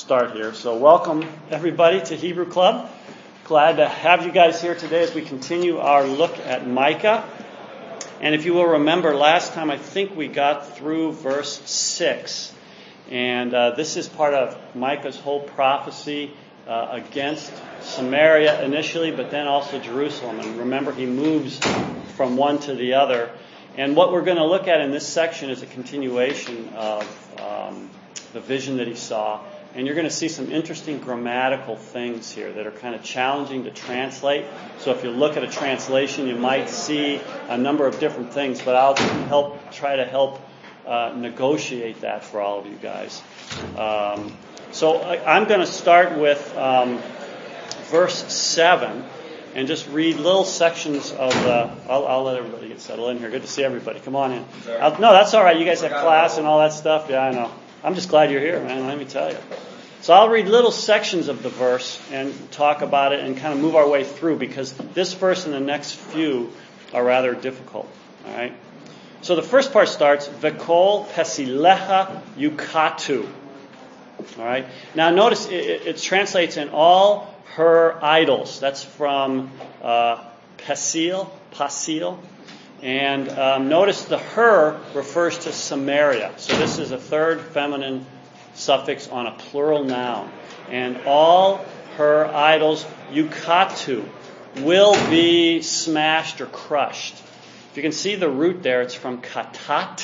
start here. So welcome everybody to Hebrew Club. Glad to have you guys here today as we continue our look at Micah. And if you will remember, last time I think we got through verse 6. And this is part of Micah's whole prophecy against Samaria initially, but then also Jerusalem. And remember, he moves from one to the other. And what we're going to look at in this section is a continuation of the vision that he saw. And you're going to see some interesting grammatical things here that are kind of challenging to translate. So if you look at a translation, you might see a number of different things, but I'll try to help negotiate that for all of you guys. So I'm going to start with verse 7 and just read little sections of the... I'll let everybody get settled in here. Good to see everybody. Come on in. No, that's all right. You guys have class and all that stuff. Yeah, I know. I'm just glad you're here, man. Let me tell you. So I'll read little sections of the verse and talk about it and kind of move our way through, because this verse and the next few are rather difficult. All right. So the first part starts, V'kol pesileha yukatu. All right. Now notice it translates in all her idols. That's from pasil. And notice the her refers to Samaria. So this is a third feminine suffix on a plural noun. And all her idols, yukatu, will be smashed or crushed. If you can see the root there, it's from katat.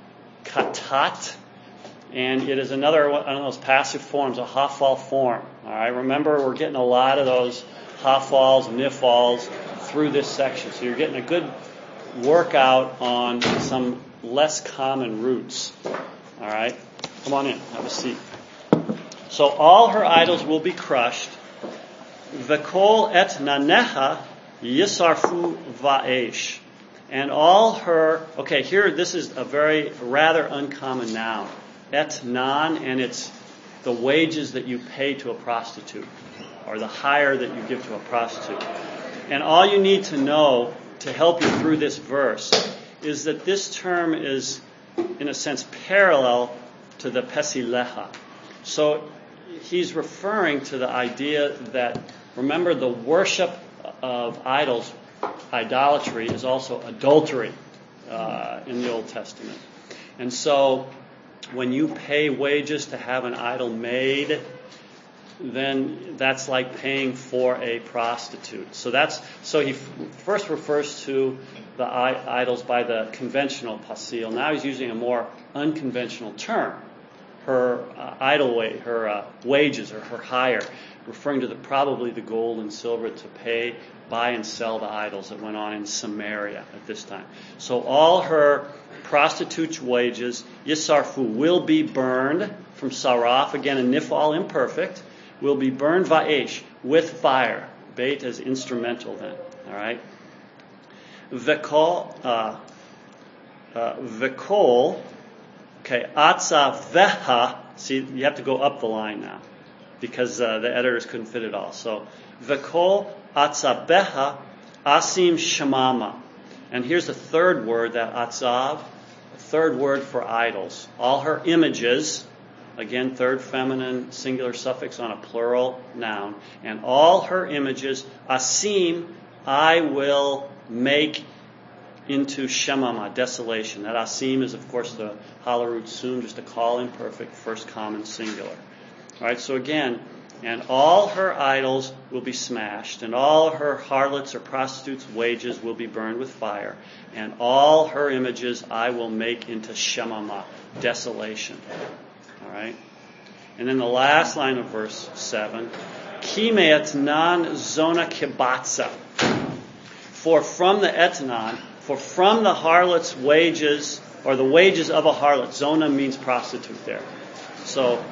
And it is another one of those passive forms, a hafal form. All right, remember, we're getting a lot of those hafals, nifals through this section. So you're getting a good workout on some less common roots. All right, come on in, have a seat. So all her idols will be crushed. V'kol et naneha yisarfu va'esh. And all her, okay, here this is a rather uncommon noun. Et nan, and it's the wages that you pay to a prostitute, or the hire that you give to a prostitute. And all you need to know to help you through this verse is that this term is, in a sense, parallel to the pesileha. So he's referring to the idea that, remember, the worship of idols, idolatry, is also adultery in the Old Testament. And so when you pay wages to have an idol made, then that's like paying for a prostitute. So he first refers to the idols by the conventional pasil. Now he's using a more unconventional term, her her wages, or her hire, referring to probably the gold and silver to buy and sell the idols that went on in Samaria at this time. So all her prostitute's wages, yisarfu, will be burned from saraf, again a nifal imperfect, will be burned va'esh, with fire. Beit as instrumental then. All right. V'kol, okay, atzaveha. See, you have to go up the line now, because the editors couldn't fit it all. So, v'kol atzabeha asim shamama. And here's the third word, that atzav, a third word for idols. All her images, again, third feminine singular suffix on a plural noun. And all her images, asim, I will make into shemama, desolation. That asim is, of course, the halarut sum, just a call imperfect, first common singular. All right, so again, and all her idols will be smashed, and all her harlots or prostitutes' wages will be burned with fire, and all her images I will make into shemama, desolation. All right, and then the last line of verse 7, Ki me'etnan zona kibatza. For from the etnan, for from the harlot's wages, or the wages of a harlot, zona means prostitute there. So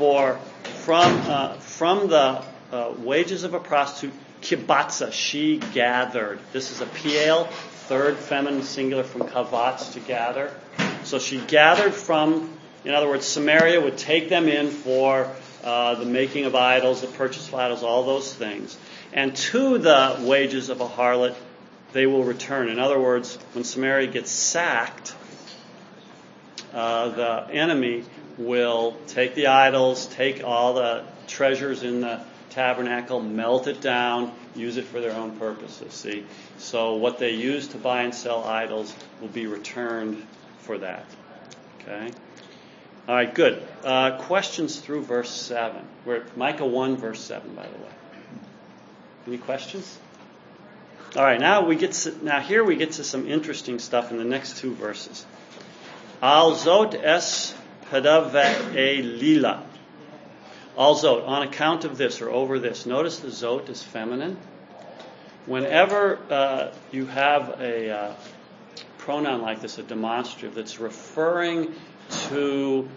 from the wages of a prostitute, kibatza, she gathered. This is a piel, third feminine singular from kavatz, to gather. So she gathered from, in other words, Samaria would take them in for the making of idols, the purchase of idols, all those things. And to the wages of a harlot, they will return. In other words, when Samaria gets sacked, the enemy will take the idols, take all the treasures in the tabernacle, melt it down, use it for their own purposes. See? So what they use to buy and sell idols will be returned for that. Okay? All right, good. Questions through verse 7. We're at Micah 1, verse 7, by the way. Any questions? All right, now here we get to some interesting stuff in the next two verses. Al zot es pedave lila. Al zot, on account of this or over this. Notice the zot is feminine. Whenever you have a pronoun like this, a demonstrative, that's referring to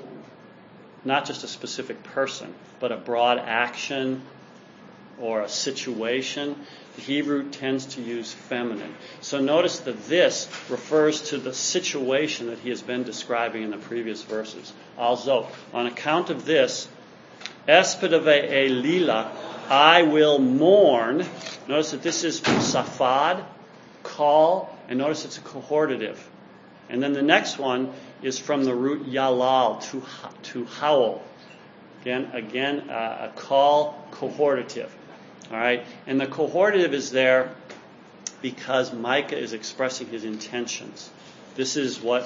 not just a specific person, but a broad action or a situation, the Hebrew tends to use feminine. So notice that this refers to the situation that he has been describing in the previous verses. Also, on account of this, espedave lila, I will mourn. Notice that this is from safad, call, and notice it's a cohortative. And then the next one is from the root yalal, to howl. Again, a call cohortative. All right, and the cohortative is there because Micah is expressing his intentions. This is what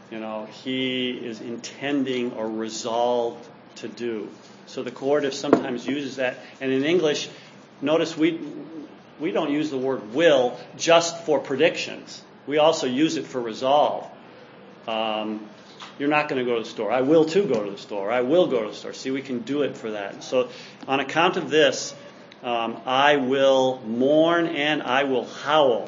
he is intending or resolved to do. So the cohortative sometimes uses that, and in English, notice we don't use the word will just for predictions. We also use it for resolve. You're not going to go to the store. I will too go to the store. I will go to the store. See, we can do it for that. So on account of this, I will mourn and I will howl.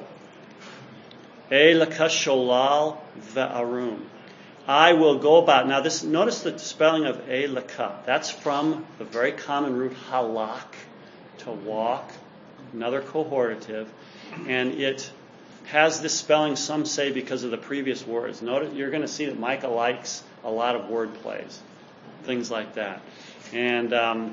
Elaka sholal ve'arum. I will go about. Now, notice the spelling of elaka. That's from the very common root halak, to walk, another cohortative, and it has this spelling, some say, because of the previous words. Notice, you're going to see that Micah likes a lot of word plays, things like that. And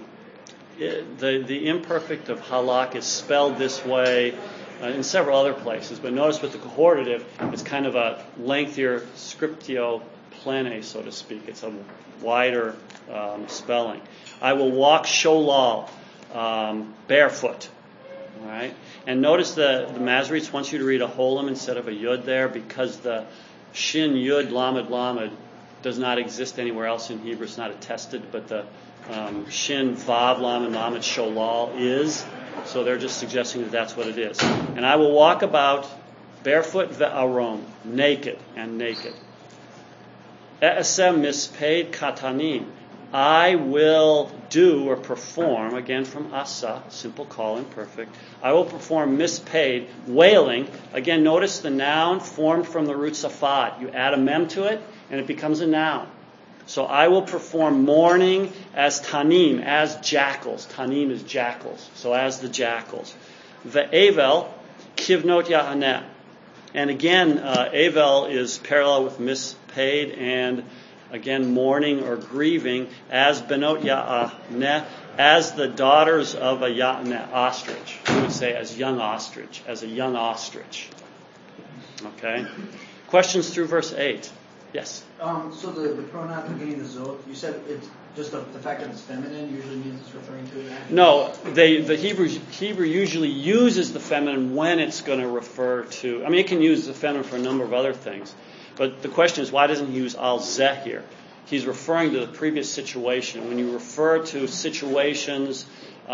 the imperfect of halak is spelled this way in several other places. But notice with the cohortative, it's kind of a lengthier scriptio plene, so to speak. It's a wider spelling. I will walk sholal, barefoot. All right? And notice the Masoretes wants you to read a holem instead of a yud there because the shin yud lamed lamed does not exist anywhere else in Hebrew. It's not attested, but the shin vav lamed lamed sholal is. So they're just suggesting that that's what it is. And I will walk about barefoot ve'arom, naked and naked. E'esem mispaid katanim. I will do or perform, again from asa, simple call, imperfect. I will perform mispaid, wailing. Again, notice the noun formed from the root safat. You add a mem to it, and it becomes a noun. So I will perform mourning as tanim, as jackals. Tanim is jackals, so as the jackals. Ve'evel, kivnot yahaneh. And again, Avel is parallel with mispaid and again, mourning or grieving as benot ya'aneh, as the daughters of a ya'aneh, ostrich. We would say as young ostrich, as a young ostrich. Okay? Questions through verse 8. Yes? So the pronoun beginning the zot, you said it's just the fact that it's feminine usually means it's referring to an action? No, the Hebrew usually uses the feminine when it's going to refer to, it can use the feminine for a number of other things. But the question is, why doesn't he use al zeh here? He's referring to the previous situation. When you refer to situations,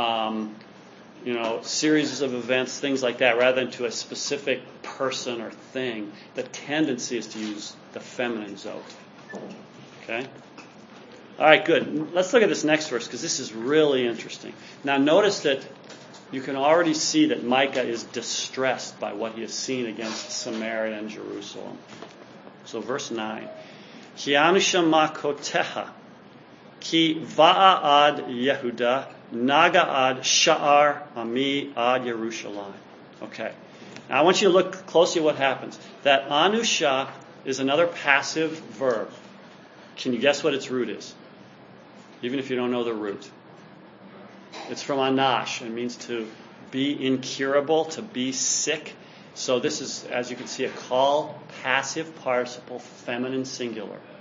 series of events, things like that, rather than to a specific person or thing, the tendency is to use the feminine zot. Okay? All right, good. Let's look at this next verse, because this is really interesting. Now, notice that you can already see that Micah is distressed by what he has seen against Samaria and Jerusalem. So verse 9. Ki anushama koteha, ki va'ad Yehuda, naga ad sha'ar ami ad Yerushalayim. Okay. Now I want you to look closely at what happens. That anusha is another passive verb. Can you guess what its root is? Even if you don't know the root. It's from anash. It means to be incurable, to be sick. So this is, as you can see, a call, passive participle, feminine singular.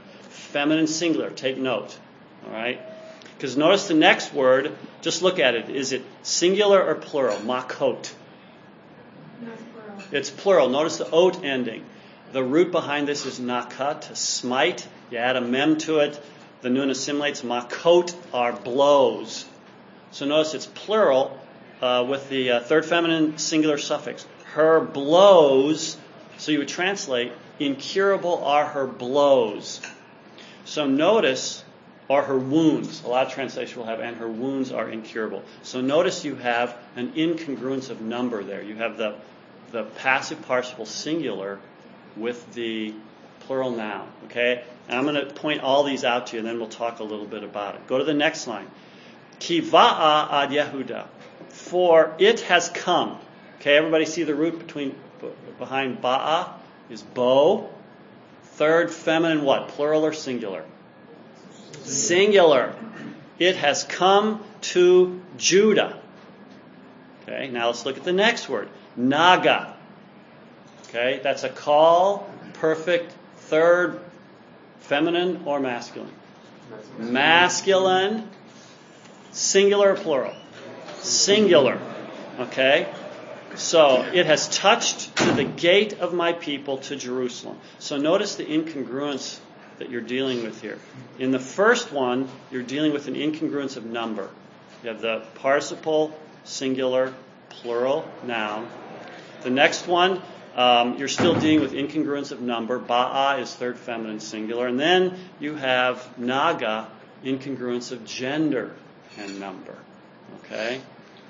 feminine singular. Take note. All right? Because notice the next word, just look at it. Is it singular or plural? Makot. No, it's plural. It's plural. Notice the ot ending. The root behind this is nakat, to smite. You add a mem to it. The nun assimilates. Makot are blows. So notice it's plural with the third feminine singular suffix. Her blows, so you would translate, incurable are her blows. So notice, are her wounds. A lot of translations will have, and her wounds are incurable. So notice you have an incongruence of number there. You have the passive participle singular with the plural noun. Okay? And I'm going to point all these out to you, and then we'll talk a little bit about it. Go to the next line. Ki va'a ad Yehuda. For it has come. Okay, everybody see the root behind ba'a is bo. Third feminine what? Plural or singular? Singular. It has come to Judah. Okay, now let's look at the next word. Naga. Okay, that's a call, perfect, third, feminine or masculine? Masculine. Singular or plural? Singular. Okay? So, it has touched to the gate of my people to Jerusalem. So notice the incongruence that you're dealing with here. In the first one, you're dealing with an incongruence of number. You have the participle, singular, plural, noun. The next one, you're still dealing with incongruence of number. Ba'a is third feminine singular. And then you have naga, incongruence of gender and number. Okay?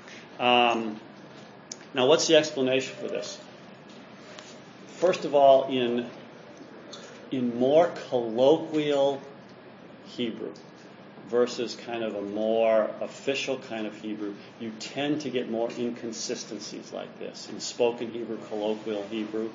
Now, what's the explanation for this? First of all, in more colloquial Hebrew versus kind of a more official kind of Hebrew, you tend to get more inconsistencies like this in spoken Hebrew, colloquial Hebrew.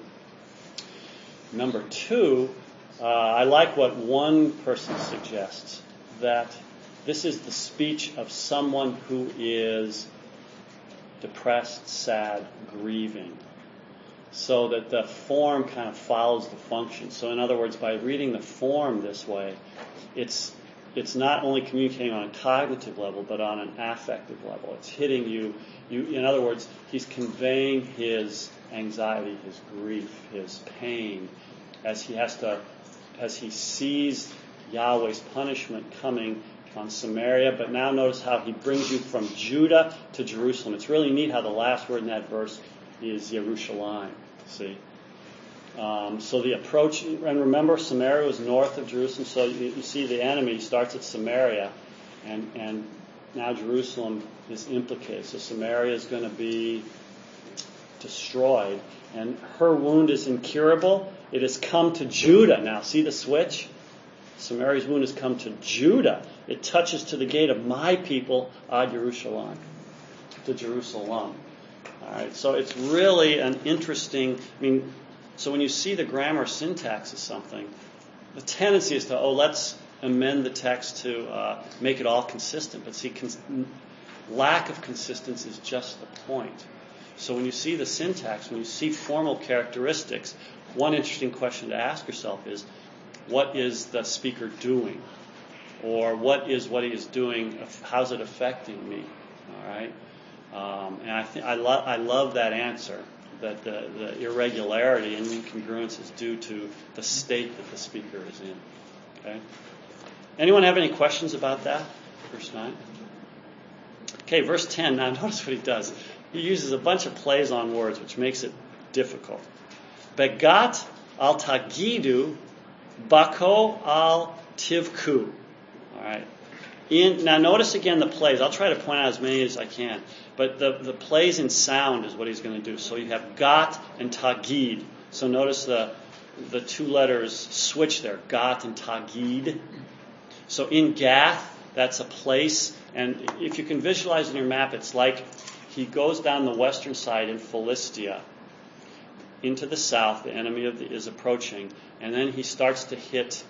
Number two, I like what one person suggests, that this is the speech of someone who is depressed, sad, grieving, so that the form kind of follows the function. So in other words, by reading the form this way, it's not only communicating on a cognitive level, but on an affective level. It's hitting you. In other words, he's conveying his anxiety, his grief, his pain, as he sees Yahweh's punishment coming on Samaria. But now notice how he brings you from Judah to Jerusalem. It's really neat how the last word in that verse is Yerushalayim. See? So the approach, and remember, Samaria was north of Jerusalem, so you see the enemy starts at Samaria, and now Jerusalem is implicated. So Samaria is going to be destroyed, and her wound is incurable. It has come to Judah. Now, see the switch? Samaria's wound has come to Judah. It touches to the gate of my people, ad Yerushalayim, to Jerusalem. All right, so it's really an interesting, so when you see the grammar syntax of something, the tendency is to, let's amend the text to make it all consistent. But see, lack of consistency is just the point. So when you see the syntax, when you see formal characteristics, one interesting question to ask yourself is, what is the speaker doing? Or what he is doing, how's it affecting me? All right? And I love that answer, that the irregularity and incongruence is due to the state that the speaker is in. Okay? Anyone have any questions about that? Verse 9? Okay, verse 10. Now notice what he does. He uses a bunch of plays on words, which makes it difficult. Begat al tagidu, bako al tivku. All right. Now notice again the plays. I'll try to point out as many as I can. But the plays in sound is what he's going to do. So you have gat and tagid. So notice the two letters switch there. Gat and tagid. So in Gath, that's a place. And if you can visualize in your map, it's like he goes down the western side in Philistia into the south. The enemy is approaching. And then he starts to hit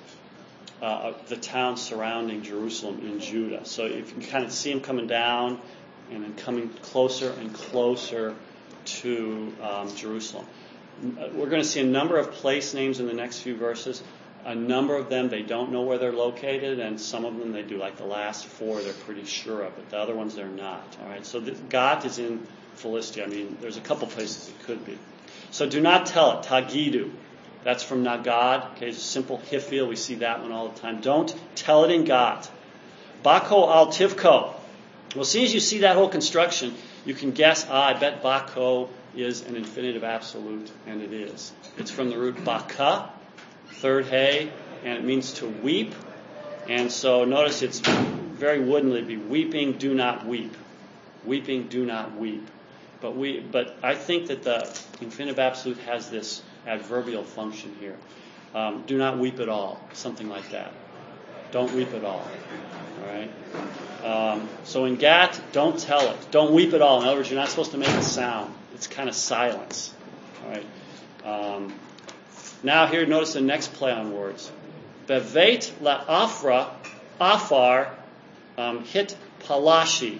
the town surrounding Jerusalem in Judah. So if you can kind of see him coming down and then coming closer and closer to Jerusalem. We're going to see a number of place names in the next few verses. A number of them, they don't know where they're located, and some of them they do. Like the last 4, they're pretty sure of it. The other ones, they're not. All right. So Gat is in Philistia. I mean, there's a couple places it could be. So do not tell it. Tagidu. That's from Nagad. Okay, it's a simple hifil. We see that one all the time. Don't tell it in Gat. Bako al tivko. Well, as soon as you see that whole construction, you can guess, I bet Bako is an infinitive absolute, and it is. It's from the root baka, third hay, and it means to weep. And so notice it's very woodenly be weeping, do not weep. Weeping, do not weep. But I think that the infinitive absolute has this adverbial function here. Do not weep at all, something like that. Don't weep at all. All right. So in Gat, don't tell it. Don't weep at all. In other words, you're not supposed to make a sound. It's kind of silence. All right. Now here, notice the next play on words. Bevet la'afra, afar, hit palashi.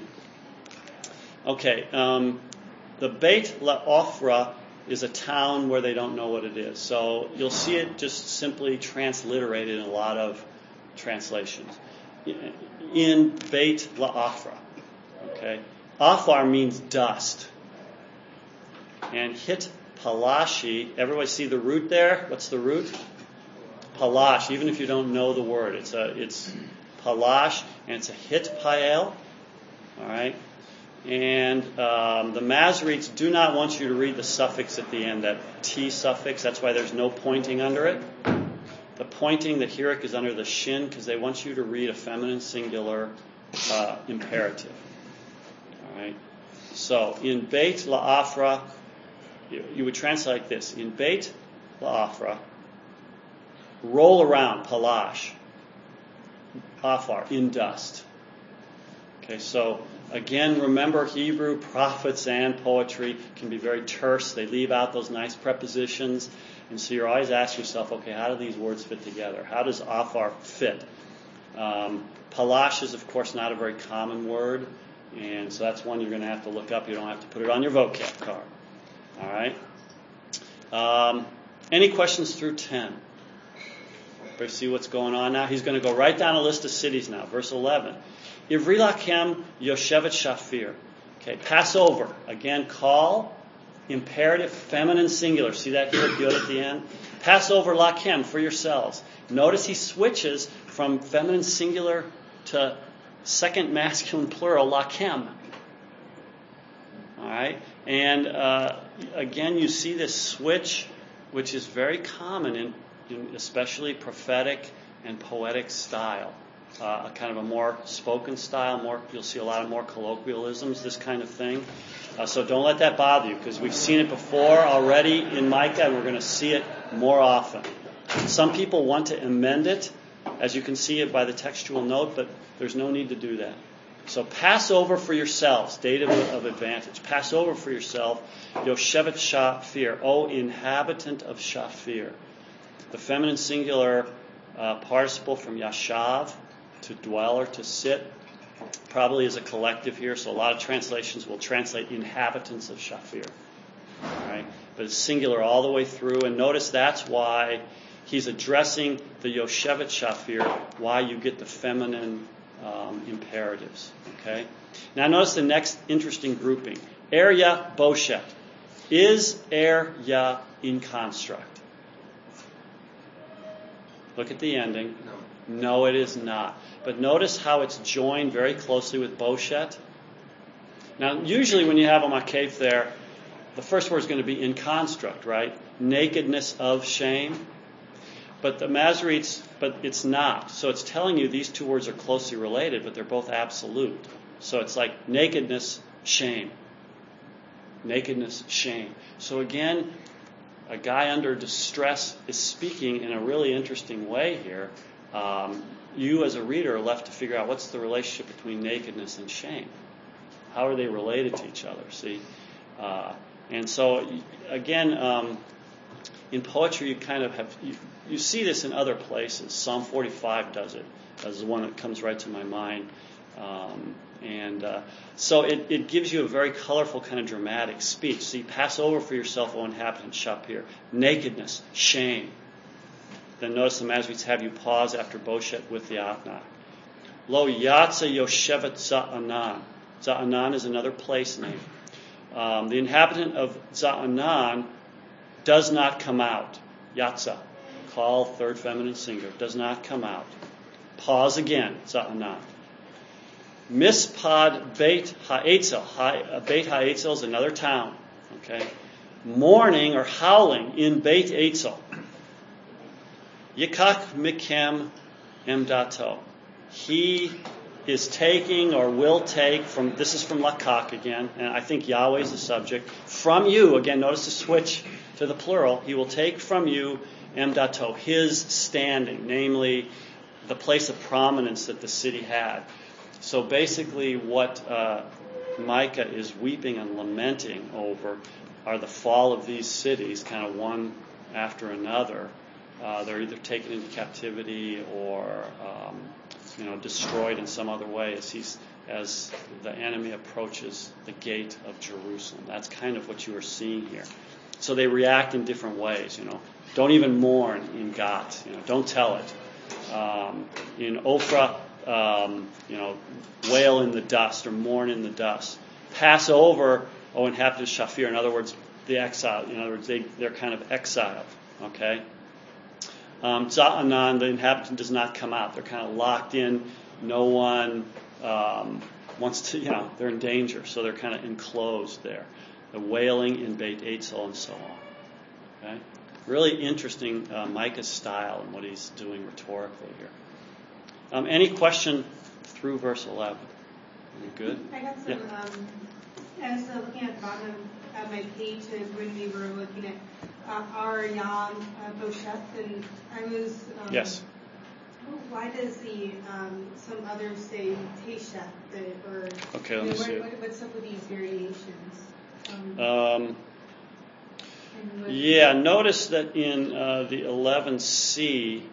Okay. The Beit la'afra is a town where they don't know what it is. So you'll see it just simply transliterated in a lot of translations. In Beit la'afra. Okay. Afar means dust. And hit palashi, everybody see the root there? What's the root? Palash, even if you don't know the word. It's palash, and it's a hit pael. All right? And the Masoretes do not want you to read the suffix at the end, that T suffix. That's why there's no pointing under it. The pointing, the hirik, is under the shin, because they want you to read a feminine singular imperative. All right? So, in Beit la'afra, you would translate like this. In Beit la'afra, roll around, palash, afar, in dust. Okay, so again, remember Hebrew prophets and poetry can be very terse. They leave out those nice prepositions. And so you're always asking yourself, okay, how do these words fit together? How does afar fit? Palash is, of course, not a very common word. And so that's one you're going to have to look up. You don't have to put it on your vocab card. All right? Any questions through 10? Everybody see what's going on now? He's going to go right down a list of cities now. Verse 11. Ivri Lakem Yoshevet Shafir. Okay, Passover. Again, call, imperative, feminine singular. See that here, good at the end? Passover Lakem, for yourselves. Notice he switches from feminine singular to second masculine plural, Lakem. All right? And again, you see this switch, which is very common in especially prophetic and poetic style. A kind of a more spoken style, you'll see a lot of more colloquialisms, this kind of thing. So don't let that bother you, because we've seen it before already in Micah, and we're going to see it more often. Some people want to amend it, as you can see it by the textual note, but there's no need to do that. So pass over for yourselves, dative of advantage. Pass over for yourself, Yoshevet Shafir, O inhabitant of Shafir. The feminine singular participle from yashav, to dwell or to sit, probably is a collective here, so a lot of translations will translate inhabitants of Shafir. All right? But it's singular all the way through, and notice that's why he's addressing the Yoshevet Shafir, why you get the feminine imperatives. Okay? Now notice the next interesting grouping. Erya Boshet. Is Erya in construct? Look at the ending. No, it is not. But notice how it's joined very closely with Boshet. Now, usually when you have a makef there, the first word is going to be in construct, right? Nakedness of shame. But the Masoretes, but it's not. So it's telling you these two words are closely related, but they're both absolute. So it's like nakedness, shame. Nakedness, shame. So again, a guy under distress is speaking in a really interesting way here. You as a reader are left to figure out what's the relationship between nakedness and shame. How are they related to each other? See? And so, again, in poetry you kind of have... You see this in other places. Psalm 45 does it. That's the one that comes right to my mind. So it gives you a very colorful kind of dramatic speech. See, pass over for yourself, O inhabitant Shapir. Nakedness, shame. Then notice the Masoretes have you pause after Boshet with the Atnak. Lo Yatza Yoshevet Za'anan. Za'anan is another place name. The inhabitant of Za'anan does not come out. Yatza, call third feminine singular, does not come out. Pause again, Za'anan. Mispad Beit Ha'etzel. Beit Ha'etzel is another town. Okay, mourning or howling in Beit Etzel. Yikak Mikem Emdato. He is taking or will take from, this is from Lakak again, and I think Yahweh is the subject, from you, again, notice the switch to the plural, he will take from you Emdato, his standing, namely the place of prominence that the city had. So basically what Micah is weeping and lamenting over are the fall of these cities, kind of one after another. They're either taken into captivity or destroyed in some other way as the enemy approaches the gate of Jerusalem. That's kind of what you are seeing here. So they react in different ways. Don't even mourn in Gat. Don't tell it. In Ophrah, wail in the dust or mourn in the dust. Pass over, O inhabitants of Shafir. In other words, the exile. In other words, they're kind of exiled. Okay. Za'anan, the inhabitant does not come out. They're kind of locked in. No one wants to, they're in danger. So they're kind of enclosed there. The wailing in Beit Etzel and so on. Okay? Really interesting Micah's style and what he's doing rhetorically here. Any question through verse 11? Any good? I got some, I was looking at the bottom of my page when we were looking at Ar Yam Bosheth, and I was yes. Why does some others say Tesheth? Okay, let me see. What's up with these variations? Notice that in the 11c,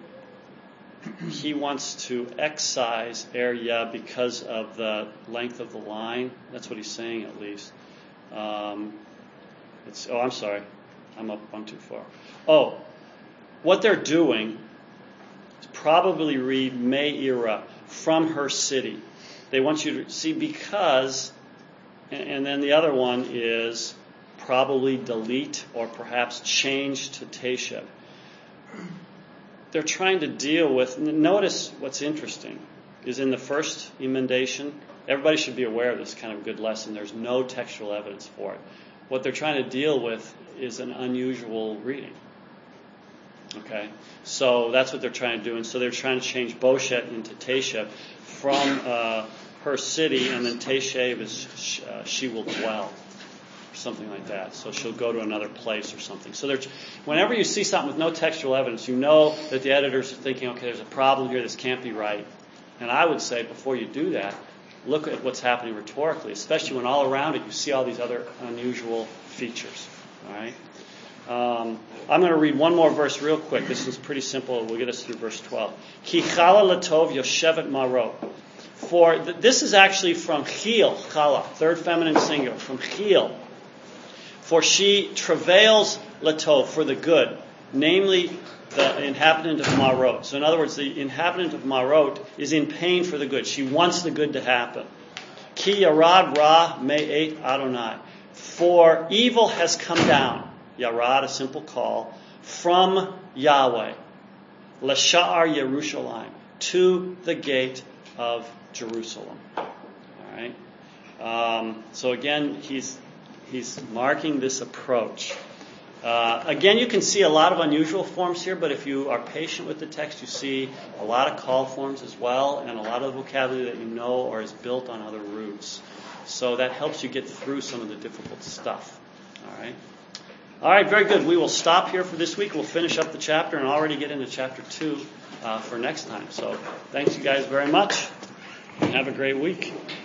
he wants to excise Arya because of the length of the line. That's what he's saying, at least. I'm sorry. I'm up one too far. What they're doing is probably read Me'ira, from her city. They want you to see because, and then the other one is probably delete or perhaps change to Tesheth. They're trying to deal with, notice what's interesting, is in the first emendation, everybody should be aware of this kind of good lesson. There's no textual evidence for it. What they're trying to deal with is an unusual reading. Okay? So that's what they're trying to do. And so they're trying to change Boshet into Tesheth from her city, and then Teshev is she will dwell. Something like that. So she'll go to another place or something. So whenever you see something with no textual evidence, you know that the editors are thinking, okay, there's a problem here, this can't be right. And I would say before you do that, look at what's happening rhetorically, especially when all around it you see all these other unusual features. All right? I'm going to read one more verse real quick. This is pretty simple. We'll get us through verse 12. Ki chala latov yoshevet marot. For this is actually from Chil, chala, third feminine singular, from Chil. For she travails latov, for the good, namely the inhabitant of Marot. So in other words, the inhabitant of Marot is in pain for the good. She wants the good to happen. Ki yarad ra me'et Adonai. For evil has come down. Yarad, a simple call, from Yahweh. L'sha'ar Yerushalayim, to the gate of Jerusalem. All right. So again, he's marking this approach. Again, you can see a lot of unusual forms here, but if you are patient with the text, you see a lot of call forms as well, and a lot of vocabulary that you know or is built on other roots. So that helps you get through some of the difficult stuff. All right. All right, very good. We will stop here for this week. We'll finish up the chapter and already get into chapter 2 for next time. So thanks you guys very much, and have a great week.